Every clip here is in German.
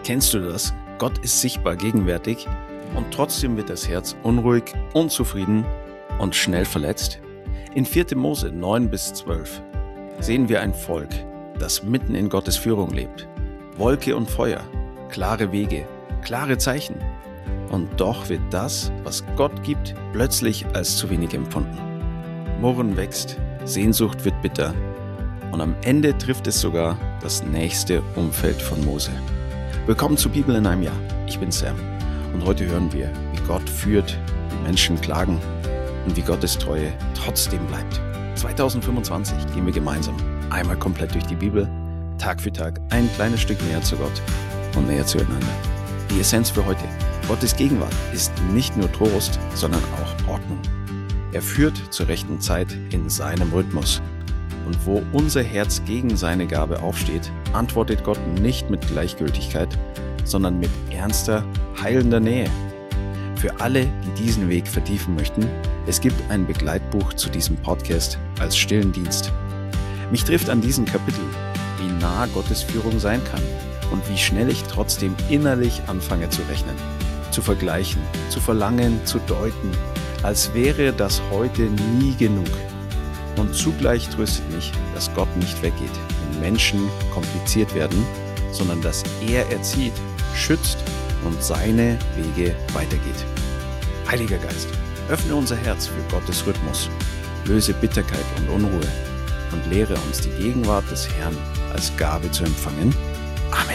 Kennst du das? Gott ist sichtbar gegenwärtig und trotzdem wird das Herz unruhig, unzufrieden und schnell verletzt. In 4. Mose 9-12 sehen wir ein Volk, das mitten in Gottes Führung lebt. Wolke und Feuer, klare Wege, klare Zeichen. Und doch wird das, was Gott gibt, plötzlich als zu wenig empfunden. Murren wächst, Sehnsucht wird bitter und am Ende trifft es sogar das nächste Umfeld von Mose. Willkommen zu Bibel in einem Jahr. Ich bin Sam und heute hören wir, wie Gott führt, wie Menschen klagen und wie Gottes Treue trotzdem bleibt. 2025 gehen wir gemeinsam einmal komplett durch die Bibel, Tag für Tag ein kleines Stück näher zu Gott und näher zueinander. Die Essenz für heute: Gottes Gegenwart ist nicht nur Trost, sondern auch Ordnung. Er führt zur rechten Zeit in seinem Rhythmus. Und wo unser Herz gegen seine Gabe aufsteht, antwortet Gott nicht mit Gleichgültigkeit, sondern mit ernster, heilender Nähe. Für alle, die diesen Weg vertiefen möchten, es gibt ein Begleitbuch zu diesem Podcast als stillen Dienst. Mich trifft an diesem Kapitel, wie nah Gottes Führung sein kann und wie schnell ich trotzdem innerlich anfange zu rechnen, zu vergleichen, zu verlangen, zu deuten, als wäre das heute nie genug. Und zugleich tröstet mich, dass Gott nicht weggeht, wenn Menschen kompliziert werden, sondern dass er erzieht, schützt und seine Wege weitergeht. Heiliger Geist, öffne unser Herz für Gottes Rhythmus, löse Bitterkeit und Unruhe und lehre uns die Gegenwart des Herrn als Gabe zu empfangen. Amen.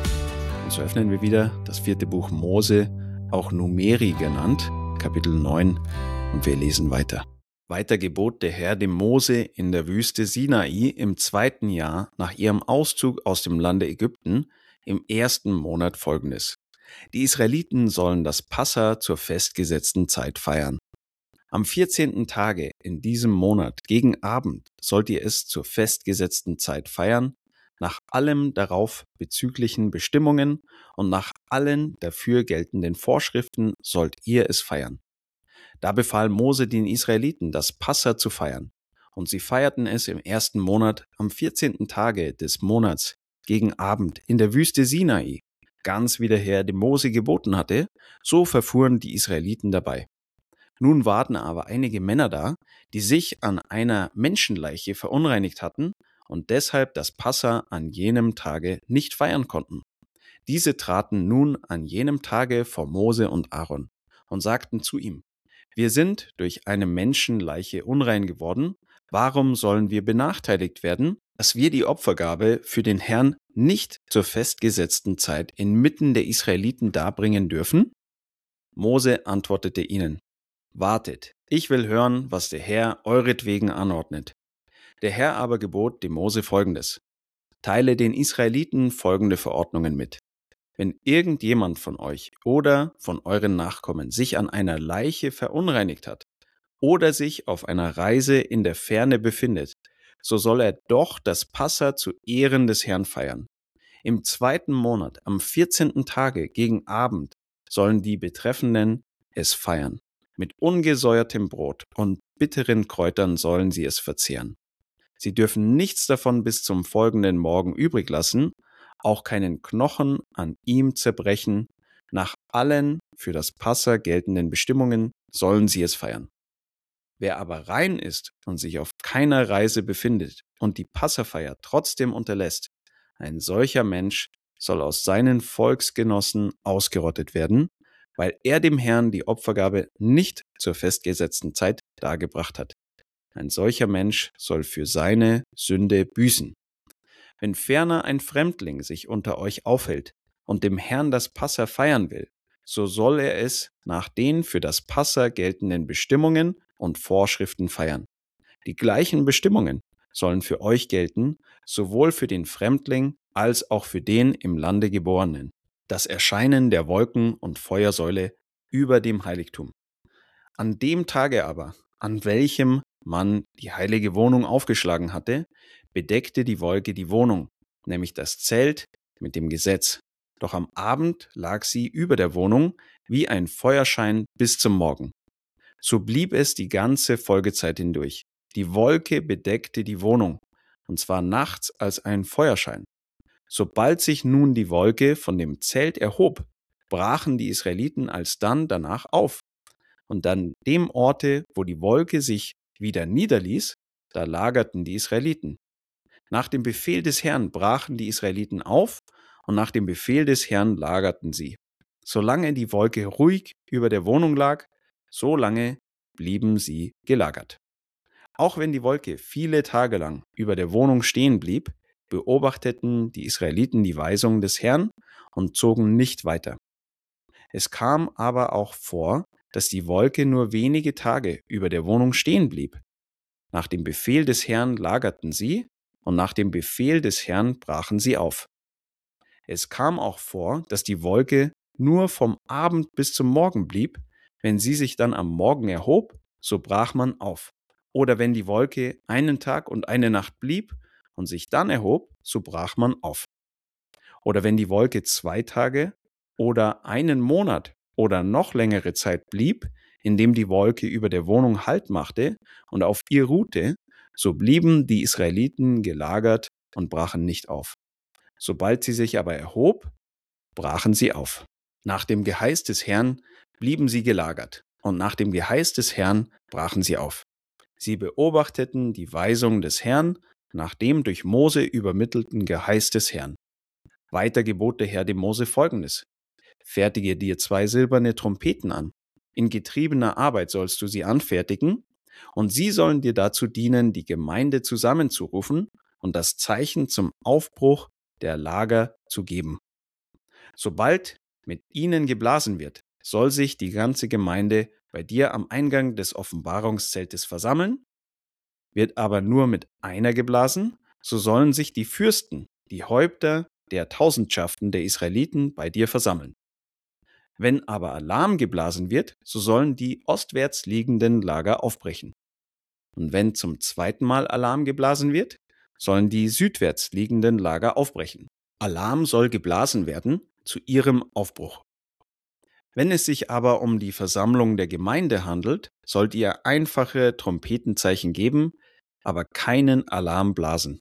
Und so öffnen wir wieder das 4. Buch Mose, auch Numeri genannt, Kapitel 9, und wir lesen weiter. Weiter gebot der Herr dem Mose in der Wüste Sinai im 2. Jahr nach ihrem Auszug aus dem Lande Ägypten im 1. Monat Folgendes: Die Israeliten sollen das Passa zur festgesetzten Zeit feiern. Am 14. Tage in diesem Monat gegen Abend sollt ihr es zur festgesetzten Zeit feiern, nach allem darauf bezüglichen Bestimmungen und nach allen dafür geltenden Vorschriften sollt ihr es feiern. Da befahl Mose den Israeliten, das Passa zu feiern. Und sie feierten es im 1. Monat am 14. Tage des Monats gegen Abend in der Wüste Sinai. Ganz wie der Herr dem Mose geboten hatte, so verfuhren die Israeliten dabei. Nun waren aber einige Männer da, die sich an einer Menschenleiche verunreinigt hatten und deshalb das Passa an jenem Tage nicht feiern konnten. Diese traten nun an jenem Tage vor Mose und Aaron und sagten zu ihm: Wir sind durch eine Menschenleiche unrein geworden. Warum sollen wir benachteiligt werden, dass wir die Opfergabe für den Herrn nicht zur festgesetzten Zeit inmitten der Israeliten darbringen dürfen? Mose antwortete ihnen: Wartet, ich will hören, was der Herr euretwegen anordnet. Der Herr aber gebot dem Mose Folgendes: Teile den Israeliten folgende Verordnungen mit. Wenn irgendjemand von euch oder von euren Nachkommen sich an einer Leiche verunreinigt hat oder sich auf einer Reise in der Ferne befindet, so soll er doch das Passa zu Ehren des Herrn feiern. Im 2. Monat, am 14. Tage gegen Abend, sollen die Betreffenden es feiern. Mit ungesäuertem Brot und bitteren Kräutern sollen sie es verzehren. Sie dürfen nichts davon bis zum folgenden Morgen übrig lassen, auch keinen Knochen an ihm zerbrechen. Nach allen für das Passa geltenden Bestimmungen sollen sie es feiern. Wer aber rein ist und sich auf keiner Reise befindet und die Passafeier trotzdem unterlässt, ein solcher Mensch soll aus seinen Volksgenossen ausgerottet werden, weil er dem Herrn die Opfergabe nicht zur festgesetzten Zeit dargebracht hat. Ein solcher Mensch soll für seine Sünde büßen. Wenn ferner ein Fremdling sich unter euch aufhält und dem Herrn das Passa feiern will, so soll er es nach den für das Passa geltenden Bestimmungen und Vorschriften feiern. Die gleichen Bestimmungen sollen für euch gelten, sowohl für den Fremdling als auch für den im Lande Geborenen. Das Erscheinen der Wolken- und Feuersäule über dem Heiligtum. An dem Tage aber, an welchem man die heilige Wohnung aufgeschlagen hatte, bedeckte die Wolke die Wohnung, nämlich das Zelt mit dem Gesetz. Doch am Abend lag sie über der Wohnung wie ein Feuerschein bis zum Morgen. So blieb es die ganze Folgezeit hindurch. Die Wolke bedeckte die Wohnung, und zwar nachts als ein Feuerschein. Sobald sich nun die Wolke von dem Zelt erhob, brachen die Israeliten alsdann danach auf. Und an dem Orte, wo die Wolke sich wieder niederließ, da lagerten die Israeliten. Nach dem Befehl des Herrn brachen die Israeliten auf und nach dem Befehl des Herrn lagerten sie. Solange die Wolke ruhig über der Wohnung lag, so lange blieben sie gelagert. Auch wenn die Wolke viele Tage lang über der Wohnung stehen blieb, beobachteten die Israeliten die Weisung des Herrn und zogen nicht weiter. Es kam aber auch vor, dass die Wolke nur wenige Tage über der Wohnung stehen blieb. Nach dem Befehl des Herrn lagerten sie, und nach dem Befehl des Herrn brachen sie auf. Es kam auch vor, dass die Wolke nur vom Abend bis zum Morgen blieb. Wenn sie sich dann am Morgen erhob, so brach man auf. Oder wenn die Wolke einen Tag und eine Nacht blieb und sich dann erhob, so brach man auf. Oder wenn die Wolke 2 Tage oder einen Monat oder noch längere Zeit blieb, indem die Wolke über der Wohnung Halt machte und auf ihr ruhte, so blieben die Israeliten gelagert und brachen nicht auf. Sobald sie sich aber erhob, brachen sie auf. Nach dem Geheiß des Herrn blieben sie gelagert, und nach dem Geheiß des Herrn brachen sie auf. Sie beobachteten die Weisung des Herrn nach dem durch Mose übermittelten Geheiß des Herrn. Weiter gebot der Herr dem Mose Folgendes: Fertige dir 2 silberne Trompeten an. In getriebener Arbeit sollst du sie anfertigen, und sie sollen dir dazu dienen, die Gemeinde zusammenzurufen und das Zeichen zum Aufbruch der Lager zu geben. Sobald mit ihnen geblasen wird, soll sich die ganze Gemeinde bei dir am Eingang des Offenbarungszeltes versammeln. Wird aber nur mit einer geblasen, so sollen sich die Fürsten, die Häupter der Tausendschaften der Israeliten bei dir versammeln. Wenn aber Alarm geblasen wird, so sollen die ostwärts liegenden Lager aufbrechen. Und wenn zum 2. Mal Alarm geblasen wird, sollen die südwärts liegenden Lager aufbrechen. Alarm soll geblasen werden zu ihrem Aufbruch. Wenn es sich aber um die Versammlung der Gemeinde handelt, sollt ihr einfache Trompetenzeichen geben, aber keinen Alarm blasen.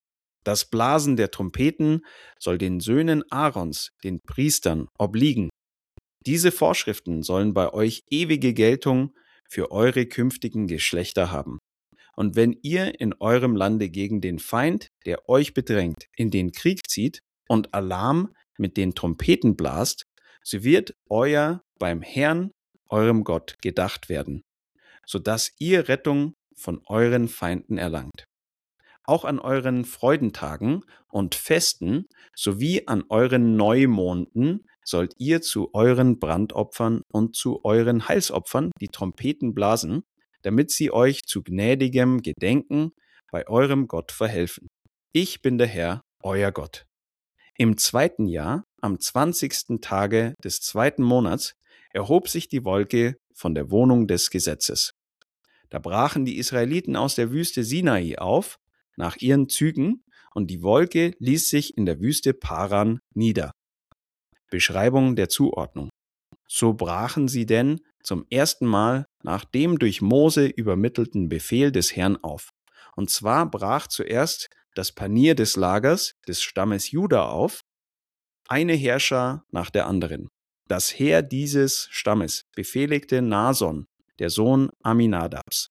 Das Blasen der Trompeten soll den Söhnen Aarons, den Priestern, obliegen. Diese Vorschriften sollen bei euch ewige Geltung für eure künftigen Geschlechter haben. Und wenn ihr in eurem Lande gegen den Feind, der euch bedrängt, in den Krieg zieht und Alarm mit den Trompeten blast, so wird euer beim Herrn, eurem Gott, gedacht werden, sodass ihr Rettung von euren Feinden erlangt. Auch an euren Freudentagen und Festen sowie an euren Neumonden sollt ihr zu euren Brandopfern und zu euren Heilsopfern die Trompeten blasen, damit sie euch zu gnädigem Gedenken bei eurem Gott verhelfen. Ich bin der Herr, euer Gott. Im 2. Jahr, am 20. Tage des 2. Monats, erhob sich die Wolke von der Wohnung des Gesetzes. Da brachen die Israeliten aus der Wüste Sinai auf, nach ihren Zügen, und die Wolke ließ sich in der Wüste Paran nieder. Beschreibung der Zuordnung. So brachen sie denn zum 1. Mal nach dem durch Mose übermittelten Befehl des Herrn auf. Und zwar brach zuerst das Panier des Lagers des Stammes Juda auf, eine Herrscher nach der anderen. Das Heer dieses Stammes befehligte Nason, der Sohn Aminadabs.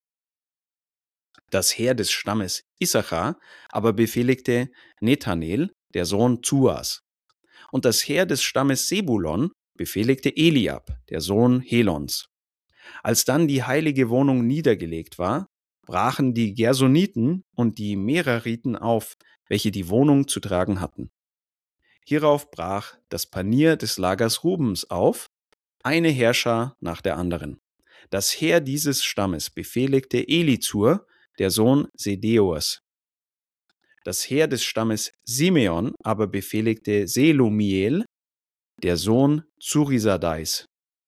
Das Heer des Stammes Issachar aber befehligte Nethanel, der Sohn Zuas. Und das Heer des Stammes Sebulon befehligte Eliab, der Sohn Helons. Als dann die heilige Wohnung niedergelegt war, brachen die Gersoniten und die Merariten auf, welche die Wohnung zu tragen hatten. Hierauf brach das Panier des Lagers Rubens auf, eine Herrscher nach der anderen. Das Heer dieses Stammes befehligte Elizur, der Sohn Sedeos. Das Heer des Stammes Simeon aber befehligte Selumiel, der Sohn Zurisadais.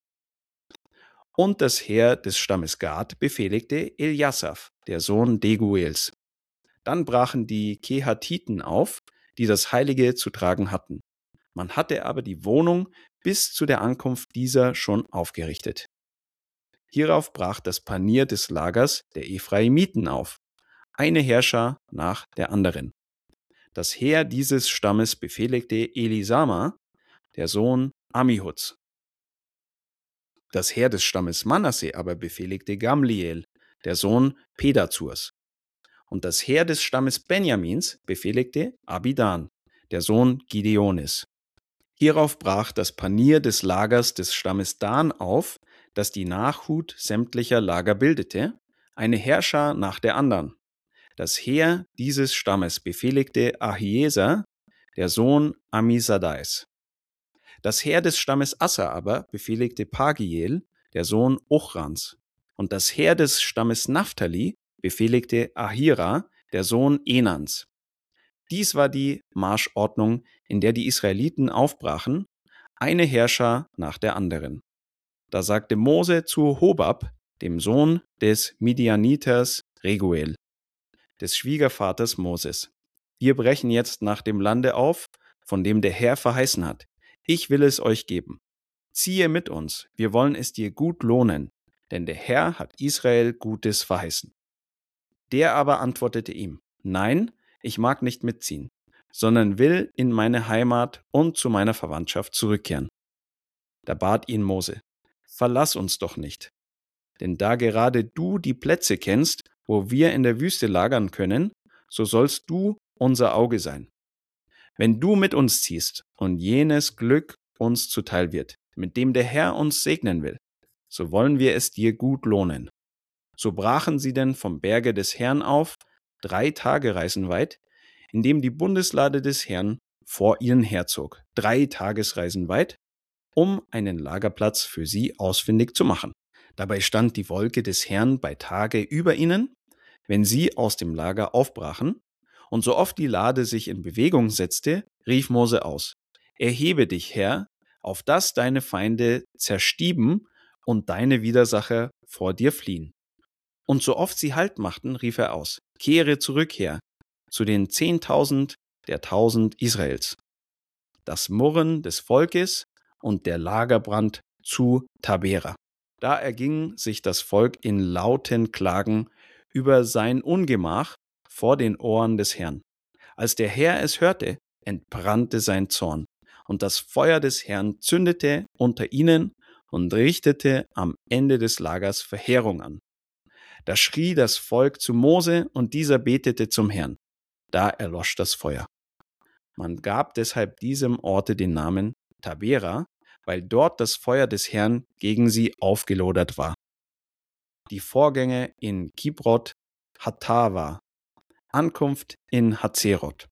Und das Heer des Stammes Gad befehligte Eliasaph, der Sohn Deguels. Dann brachen die Kehatiten auf, die das Heilige zu tragen hatten. Man hatte aber die Wohnung bis zu der Ankunft dieser schon aufgerichtet. Hierauf brach das Panier des Lagers der Ephraimiten auf, eine Herrscher nach der anderen. Das Heer dieses Stammes befehligte Elisama, der Sohn Ammihuds. Das Heer des Stammes Manasse aber befehligte Gamliel, der Sohn Pedazurs. Und das Heer des Stammes Benjamins befehligte Abidan, der Sohn Gideonis. Hierauf brach das Panier des Lagers des Stammes Dan auf, das die Nachhut sämtlicher Lager bildete, eine Heerschar nach der anderen. Das Heer dieses Stammes befehligte Ahieser, der Sohn Amisadais. Das Heer des Stammes Asser aber befehligte Pagiel, der Sohn Ochrans. Und das Heer des Stammes Naphtali befehligte Ahira, der Sohn Enans. Dies war die Marschordnung, in der die Israeliten aufbrachen, eine Heerschar nach der anderen. Da sagte Mose zu Hobab, dem Sohn des Midianiters Reguel, des Schwiegervaters Moses: Wir brechen jetzt nach dem Lande auf, von dem der Herr verheißen hat. Ich will es euch geben. Ziehe mit uns, wir wollen es dir gut lohnen, denn der Herr hat Israel Gutes verheißen. Der aber antwortete ihm: Nein, ich mag nicht mitziehen, sondern will in meine Heimat und zu meiner Verwandtschaft zurückkehren. Da bat ihn Mose: Verlass uns doch nicht, denn da gerade du die Plätze kennst, wo wir in der Wüste lagern können, so sollst du unser Auge sein. Wenn du mit uns ziehst und jenes Glück uns zuteil wird, mit dem der Herr uns segnen will, so wollen wir es dir gut lohnen. So brachen sie denn vom Berge des Herrn auf, 3 Tagereisen weit, indem die Bundeslade des Herrn vor ihnen herzog, 3 Tagesreisen weit, um einen Lagerplatz für sie ausfindig zu machen. Dabei stand die Wolke des Herrn bei Tage über ihnen, wenn sie aus dem Lager aufbrachen, und so oft die Lade sich in Bewegung setzte, rief Mose aus: Erhebe dich, Herr, auf dass deine Feinde zerstieben und deine Widersacher vor dir fliehen. Und so oft sie Halt machten, rief er aus: Kehre zurück, Herr, zu den 10.000 der 1.000 Israels. Das Murren des Volkes und der Lagerbrand zu Tabera. Da erging sich das Volk in lauten Klagen über sein Ungemach vor den Ohren des Herrn. Als der Herr es hörte, entbrannte sein Zorn, und das Feuer des Herrn zündete unter ihnen und richtete am Ende des Lagers Verheerung an. Da schrie das Volk zu Mose, und dieser betete zum Herrn. Da erlosch das Feuer. Man gab deshalb diesem Orte den Namen Tabera, weil dort das Feuer des Herrn gegen sie aufgelodert war. Die Vorgänge in Kibrot Hattava, Ankunft in Hazeroth.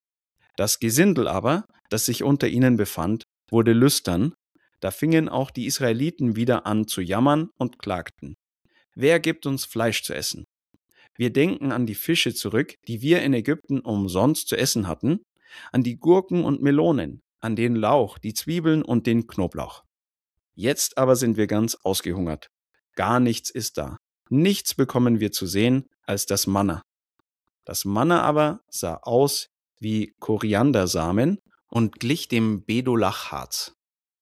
Das Gesindel aber, das sich unter ihnen befand, wurde lüstern, da fingen auch die Israeliten wieder an zu jammern und klagten: Wer gibt uns Fleisch zu essen? Wir denken an die Fische zurück, die wir in Ägypten umsonst zu essen hatten, an die Gurken und Melonen, an den Lauch, die Zwiebeln und den Knoblauch. Jetzt aber sind wir ganz ausgehungert. Gar nichts ist da. Nichts bekommen wir zu sehen als das Manna. Das Manna aber sah aus wie Koriandersamen und glich dem Bedolachharz.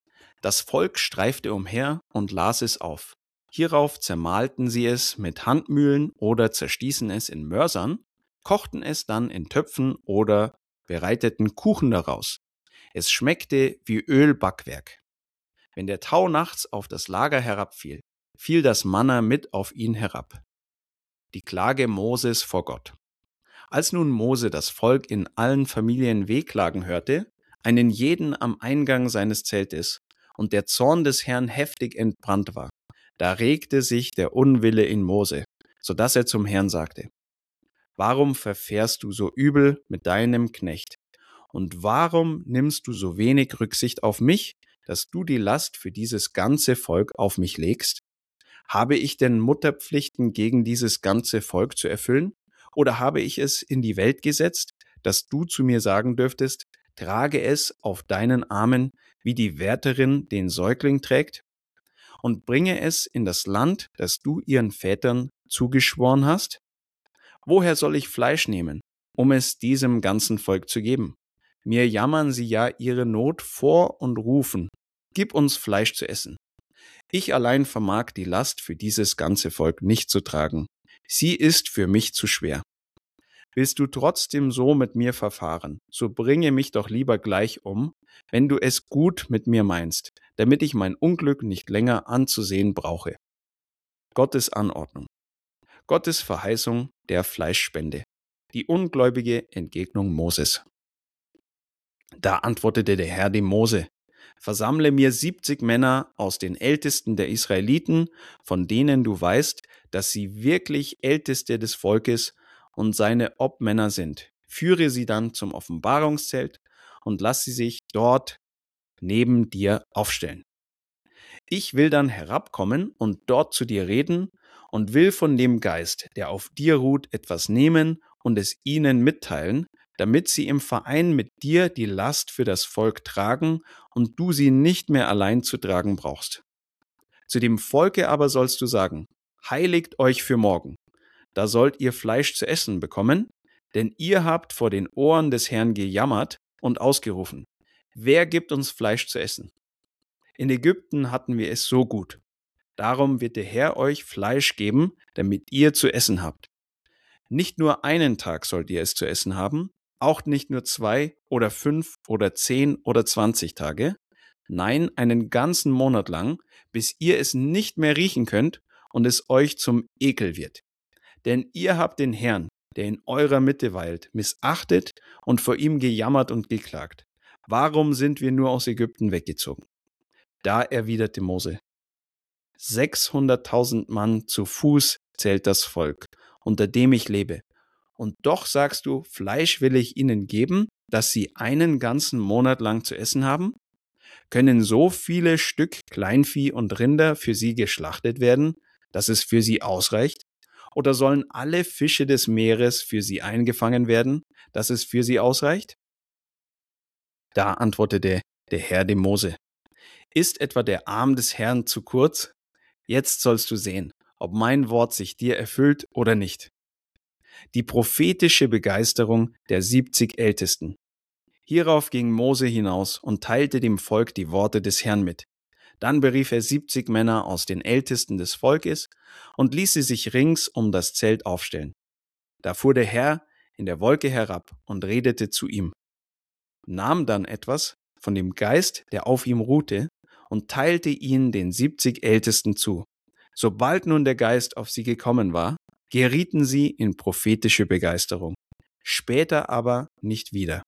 Das Volk streifte umher und las es auf. Hierauf zermahlten sie es mit Handmühlen oder zerstießen es in Mörsern, kochten es dann in Töpfen oder bereiteten Kuchen daraus. Es schmeckte wie Ölbackwerk. Wenn der Tau nachts auf das Lager herabfiel, fiel das Manna mit auf ihn herab. Die Klage Moses vor Gott. Als nun Mose das Volk in allen Familien wehklagen hörte, einen jeden am Eingang seines Zeltes, und der Zorn des Herrn heftig entbrannt war, da regte sich der Unwille in Mose, so dass er zum Herrn sagte: Warum verfährst du so übel mit deinem Knecht? Und warum nimmst du so wenig Rücksicht auf mich, dass du die Last für dieses ganze Volk auf mich legst? Habe ich denn Mutterpflichten gegen dieses ganze Volk zu erfüllen? Oder habe ich es in die Welt gesetzt, dass du zu mir sagen dürftest: Trage es auf deinen Armen, wie die Wärterin den Säugling trägt? Und bringe es in das Land, das du ihren Vätern zugeschworen hast? Woher soll ich Fleisch nehmen, um es diesem ganzen Volk zu geben? Mir jammern sie ja ihre Not vor und rufen: Gib uns Fleisch zu essen. Ich allein vermag die Last für dieses ganze Volk nicht zu tragen. Sie ist für mich zu schwer. Willst du trotzdem so mit mir verfahren, so bringe mich doch lieber gleich um, wenn du es gut mit mir meinst, damit ich mein Unglück nicht länger anzusehen brauche. Gottes Anordnung. Gottes Verheißung der Fleischspende. Die ungläubige Entgegnung Moses. Da antwortete der Herr dem Mose: Versammle mir 70 Männer aus den Ältesten der Israeliten, von denen du weißt, dass sie wirklich Älteste des Volkes und seine Obmänner sind. Führe sie dann zum Offenbarungszelt und lass sie sich dort neben dir aufstellen. Ich will dann herabkommen und dort zu dir reden und will von dem Geist, der auf dir ruht, etwas nehmen und es ihnen mitteilen, damit sie im Verein mit dir die Last für das Volk tragen und du sie nicht mehr allein zu tragen brauchst. Zu dem Volke aber sollst du sagen: Heiligt euch für morgen, da sollt ihr Fleisch zu essen bekommen, denn ihr habt vor den Ohren des Herrn gejammert und ausgerufen: Wer gibt uns Fleisch zu essen? In Ägypten hatten wir es so gut. Darum wird der Herr euch Fleisch geben, damit ihr zu essen habt. Nicht nur einen Tag sollt ihr es zu essen haben, auch nicht nur 2 oder 5 oder 10 oder 20 Tage, nein, einen ganzen Monat lang, bis ihr es nicht mehr riechen könnt und es euch zum Ekel wird. Denn ihr habt den Herrn, der in eurer Mitte weilt, missachtet und vor ihm gejammert und geklagt. Warum sind wir nur aus Ägypten weggezogen? Da erwiderte Mose: 600.000 Mann zu Fuß zählt das Volk, unter dem ich lebe. Und doch sagst du, Fleisch will ich ihnen geben, dass sie einen ganzen Monat lang zu essen haben? Können so viele Stück Kleinvieh und Rinder für sie geschlachtet werden, dass es für sie ausreicht? Oder sollen alle Fische des Meeres für sie eingefangen werden, dass es für sie ausreicht? Da antwortete der Herr dem Mose: Ist etwa der Arm des Herrn zu kurz? Jetzt sollst du sehen, ob mein Wort sich dir erfüllt oder nicht. Die prophetische Begeisterung der 70 Ältesten. Hierauf ging Mose hinaus und teilte dem Volk die Worte des Herrn mit. Dann berief er 70 Männer aus den Ältesten des Volkes und ließ sie sich rings um das Zelt aufstellen. Da fuhr der Herr in der Wolke herab und redete zu ihm, nahm dann etwas von dem Geist, der auf ihm ruhte, und teilte ihn den 70 Ältesten zu. Sobald nun der Geist auf sie gekommen war, gerieten sie in prophetische Begeisterung, später aber nicht wieder.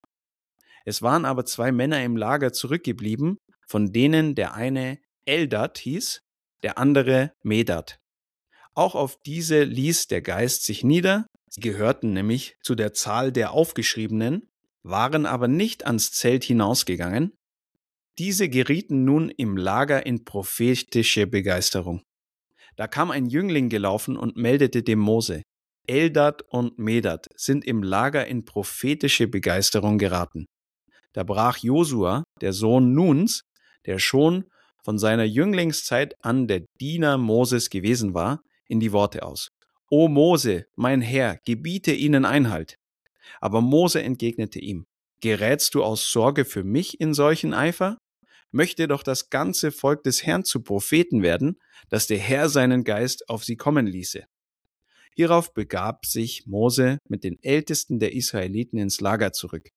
Es waren aber 2 Männer im Lager zurückgeblieben, von denen der eine Eldad hieß, der andere Medad. Auch auf diese ließ der Geist sich nieder, sie gehörten nämlich zu der Zahl der Aufgeschriebenen, waren aber nicht ans Zelt hinausgegangen. Diese gerieten nun im Lager in prophetische Begeisterung. Da kam ein Jüngling gelaufen und meldete dem Mose: Eldad und Medad sind im Lager in prophetische Begeisterung geraten. Da brach Josua, der Sohn Nuns, der schon von seiner Jünglingszeit an der Diener Moses gewesen war, in die Worte aus: O Mose, mein Herr, gebiete ihnen Einhalt. Aber Mose entgegnete ihm: Gerätst du aus Sorge für mich in solchen Eifer? Möchte doch das ganze Volk des Herrn zu Propheten werden, dass der Herr seinen Geist auf sie kommen ließe. Hierauf begab sich Mose mit den Ältesten der Israeliten ins Lager zurück.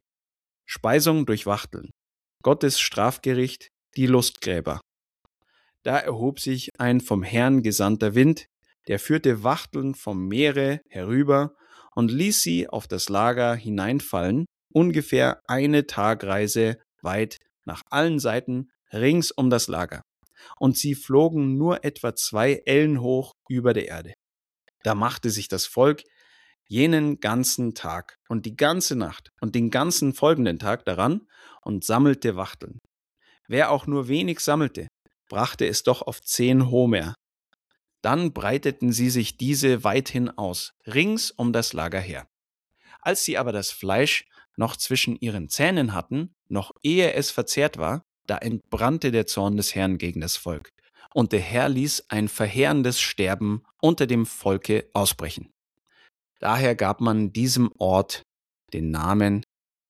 Speisung durch Wachteln. Gottes Strafgericht, die Lustgräber. Da erhob sich ein vom Herrn gesandter Wind, der führte Wachteln vom Meere herüber und ließ sie auf das Lager hineinfallen, ungefähr eine Tagreise weit nach allen Seiten rings um das Lager. Und sie flogen nur etwa 2 Ellen hoch über der Erde. Da machte sich das Volk jenen ganzen Tag und die ganze Nacht und den ganzen folgenden Tag daran und sammelte Wachteln. Wer auch nur wenig sammelte, brachte es doch auf 10 Homer. Dann breiteten sie sich diese weithin aus, rings um das Lager her. Als sie aber das Fleisch noch zwischen ihren Zähnen hatten, noch ehe es verzehrt war, da entbrannte der Zorn des Herrn gegen das Volk. Und der Herr ließ ein verheerendes Sterben unter dem Volke ausbrechen. Daher gab man diesem Ort den Namen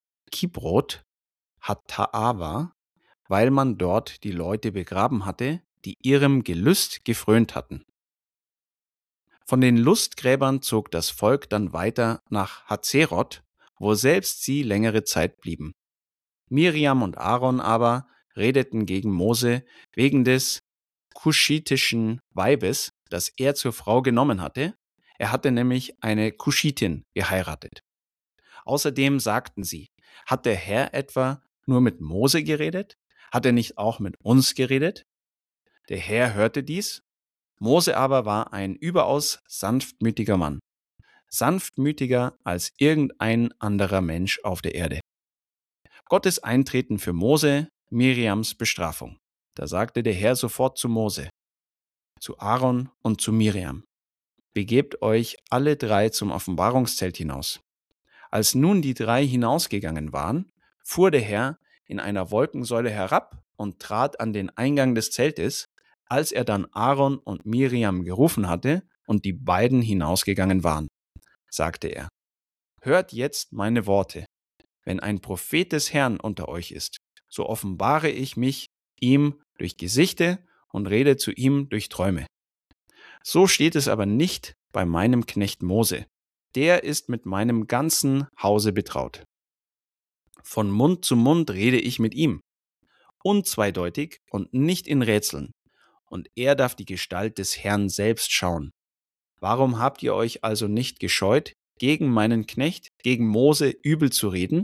Kibrot Hattaava, weil man dort die Leute begraben hatte, die ihrem Gelüst gefrönt hatten. Von den Lustgräbern zog das Volk dann weiter nach Hazeroth, wo selbst sie längere Zeit blieben. Miriam und Aaron aber redeten gegen Mose wegen des kuschitischen Weibes, das er zur Frau genommen hatte. Er hatte nämlich eine Kuschitin geheiratet. Außerdem sagten sie: Hat der Herr etwa nur mit Mose geredet? Hat er nicht auch mit uns geredet? Der Herr hörte dies. Mose aber war ein überaus sanftmütiger Mann, sanftmütiger als irgendein anderer Mensch auf der Erde. Gottes Eintreten für Mose, Miriams Bestrafung. Da sagte der Herr sofort zu Mose, zu Aaron und zu Miriam: Begebt euch alle drei zum Offenbarungszelt hinaus. Als nun die drei hinausgegangen waren, fuhr der Herr in einer Wolkensäule herab und trat an den Eingang des Zeltes, als er dann Aaron und Miriam gerufen hatte und die beiden hinausgegangen waren, sagte er: Hört jetzt meine Worte. Wenn ein Prophet des Herrn unter euch ist, so offenbare ich mich ihm durch Gesichte und rede zu ihm durch Träume. So steht es aber nicht bei meinem Knecht Mose. Der ist mit meinem ganzen Hause betraut. Von Mund zu Mund rede ich mit ihm, unzweideutig und nicht in Rätseln, und er darf die Gestalt des Herrn selbst schauen. Warum habt ihr euch also nicht gescheut, gegen meinen Knecht, gegen Mose übel zu reden?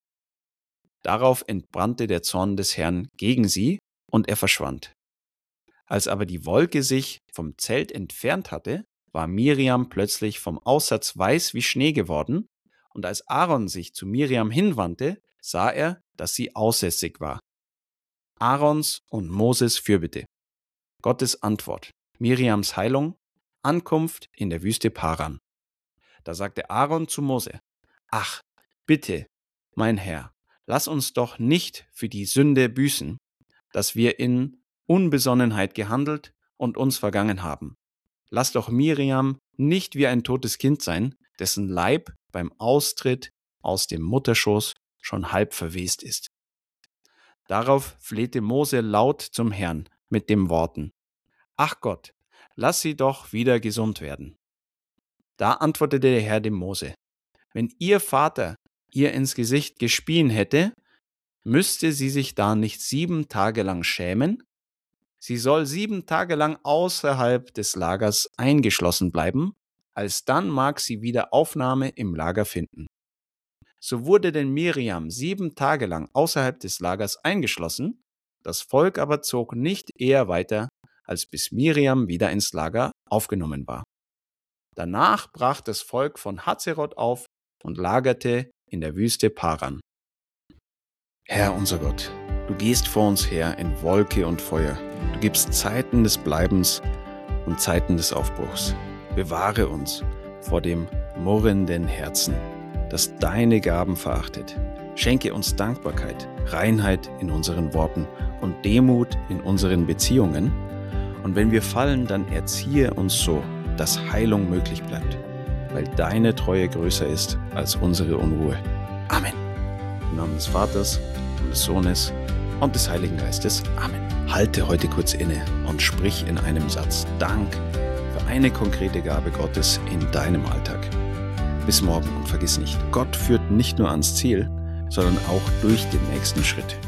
Darauf entbrannte der Zorn des Herrn gegen sie, und er verschwand. Als aber die Wolke sich vom Zelt entfernt hatte, war Miriam plötzlich vom Aussatz weiß wie Schnee geworden, und als Aaron sich zu Miriam hinwandte, sah er, dass sie aussätzig war. Aarons und Moses Fürbitte. Gottes Antwort. Miriams Heilung. Ankunft in der Wüste Paran. Da sagte Aaron zu Mose: Ach, bitte, mein Herr, lass uns doch nicht für die Sünde büßen, dass wir in Unbesonnenheit gehandelt und uns vergangen haben. Lass doch Miriam nicht wie ein totes Kind sein, dessen Leib beim Austritt aus dem Mutterschoß schon halb verwest ist. Darauf flehte Mose laut zum Herrn mit den Worten: Ach Gott, lass sie doch wieder gesund werden. Da antwortete der Herr dem Mose: Wenn ihr Vater ihr ins Gesicht gespien hätte, müsste sie sich da nicht 7 Tage lang schämen? Sie soll 7 Tage lang außerhalb des Lagers eingeschlossen bleiben, alsdann mag sie wieder Aufnahme im Lager finden. So wurde denn Miriam 7 Tage lang außerhalb des Lagers eingeschlossen, das Volk aber zog nicht eher weiter, als bis Miriam wieder ins Lager aufgenommen war. Danach brach das Volk von Hazeroth auf und lagerte in der Wüste Paran. Herr unser Gott, du gehst vor uns her in Wolke und Feuer. Du gibst Zeiten des Bleibens und Zeiten des Aufbruchs. Bewahre uns vor dem murrenden Herzen, das deine Gaben verachtet. Schenke uns Dankbarkeit, Reinheit in unseren Worten und Demut in unseren Beziehungen. Und wenn wir fallen, dann erziehe uns so, dass Heilung möglich bleibt, weil deine Treue größer ist als unsere Unruhe. Amen. Im Namen des Vaters und des Sohnes und des Heiligen Geistes. Amen. Halte heute kurz inne und sprich in einem Satz Dank für eine konkrete Gabe Gottes in deinem Alltag. Bis morgen und vergiss nicht, Gott führt nicht nur ans Ziel, sondern auch durch den nächsten Schritt.